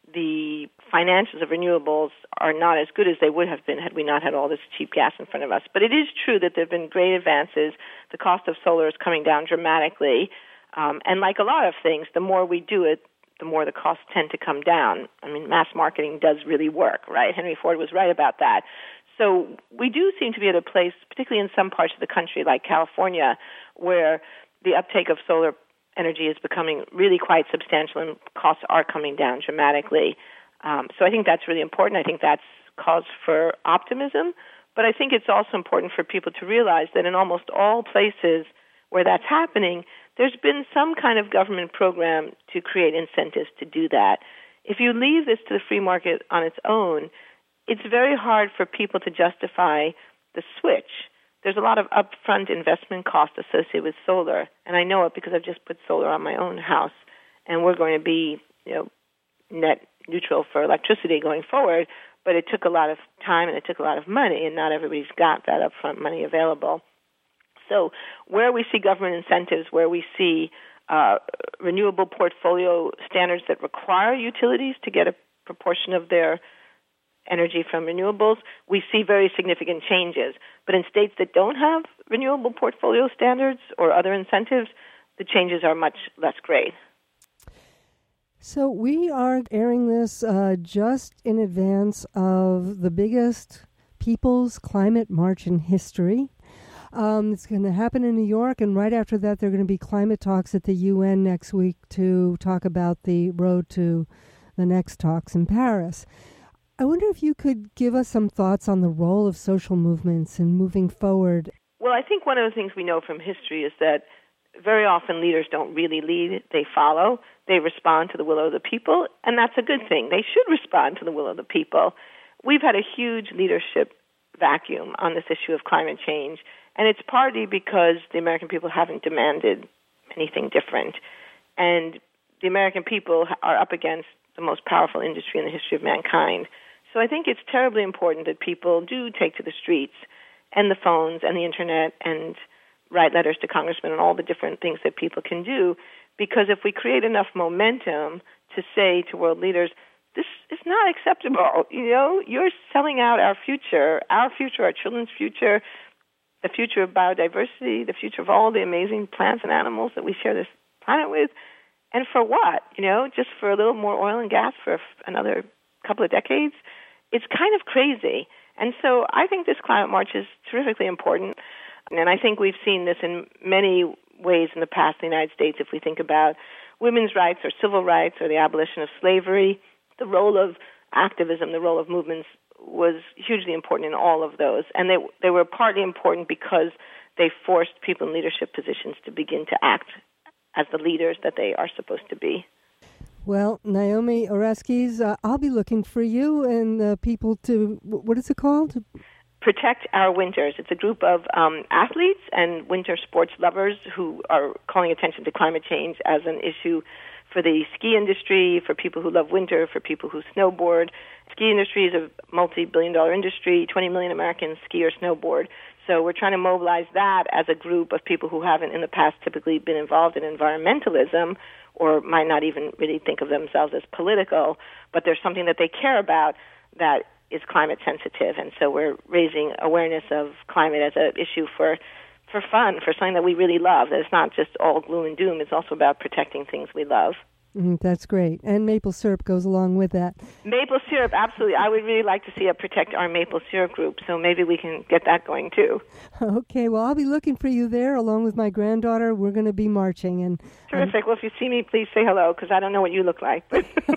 the financials of renewables are not as good as they would have been had we not had all this cheap gas in front of us. But it is true that there have been great advances. The cost of solar is coming down dramatically. And like a lot of things, the more we do it, the more the costs tend to come down. I mean, mass marketing does really work, right? Henry Ford was right about that. So we do seem to be at a place, particularly in some parts of the country like California, where the uptake of solar energy is becoming really quite substantial and costs are coming down dramatically. So I think that's really important. I think that's cause for optimism. But I think it's also important for people to realize that in almost all places where that's happening, there's been some kind of government program to create incentives to do that. If you leave this to the free market on its own, it's very hard for people to justify the switch. There's a lot of upfront investment costs associated with solar, and I know it because I've just put solar on my own house. and we're going to be, net neutral for electricity going forward. But it took a lot of time and it took a lot of money, and not everybody's got that upfront money available. So where we see government incentives, where we see renewable portfolio standards that require utilities to get a proportion of their energy from renewables, we see very significant changes. But in states that don't have renewable portfolio standards or other incentives, the changes are much less great. So we are airing this just in advance of the biggest People's Climate March in history. It's going to happen in New York, and right after that, there are going to be climate talks at the UN next week to talk about the road to the next talks in Paris. I wonder if you could give us some thoughts on the role of social movements in moving forward. Well, I think one of the things we know from history is that very often leaders don't really lead, they follow. They respond to the will of the people, and that's a good thing. They should respond to the will of the people. We've had a huge leadership vacuum on this issue of climate change, and it's partly because the American people haven't demanded anything different. And the American people are up against the most powerful industry in the history of mankind. So I think it's terribly important that people do take to the streets and the phones and the Internet and write letters to congressmen and all the different things that people can do, because if we create enough momentum to say to world leaders, this is not acceptable, you're selling out our future, our children's future, the future of biodiversity, the future of all the amazing plants and animals that we share this planet with, and for what? Just for a little more oil and gas for another couple of decades? It's kind of crazy. And so I think this climate march is terrifically important. And I think we've seen this in many ways in the past in the United States. If we think about women's rights or civil rights or the abolition of slavery, the role of activism, the role of movements was hugely important in all of those. And they were partly important because they forced people in leadership positions to begin to act as the leaders that they are supposed to be. Well, Naomi Oreskes, I'll be looking for you and people to, what is it called? Protect Our Winters. It's a group of athletes and winter sports lovers who are calling attention to climate change as an issue for the ski industry, for people who love winter, for people who snowboard. Ski industry is a multi-billion-dollar industry. 20 million Americans ski or snowboard. So we're trying to mobilize that as a group of people who haven't in the past typically been involved in environmentalism or might not even really think of themselves as political, but there's something that they care about that is climate sensitive. And so we're raising awareness of climate as an issue for fun, for something that we really love. That it's not just all gloom and doom. It's also about protecting things we love. That's great. And maple syrup goes along with that. Maple syrup, absolutely. I would really like to see a Protect Our Maple Syrup group, so maybe we can get that going too. Okay, well, I'll be looking for you there along with my granddaughter. We're going to be marching. And terrific. Well, if you see me, please say hello, because I don't know what you look like.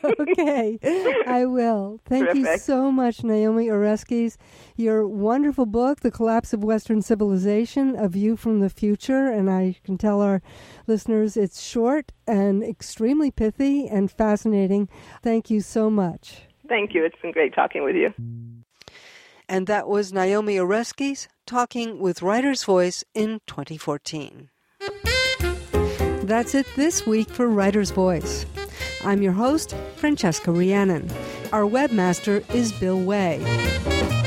Okay, I will. Thank you so much, Naomi Oreskes. Your wonderful book, The Collapse of Western Civilization, A View from the Future, and I can tell our listeners it's short and extremely pithy and fascinating. Thank you so much. Thank you. It's been great talking with you. And that was Naomi Oreskes talking with Writer's Voice in 2014. That's it this week for Writer's Voice. I'm your host, Francesca Rhiannon. Our webmaster is Bill Way.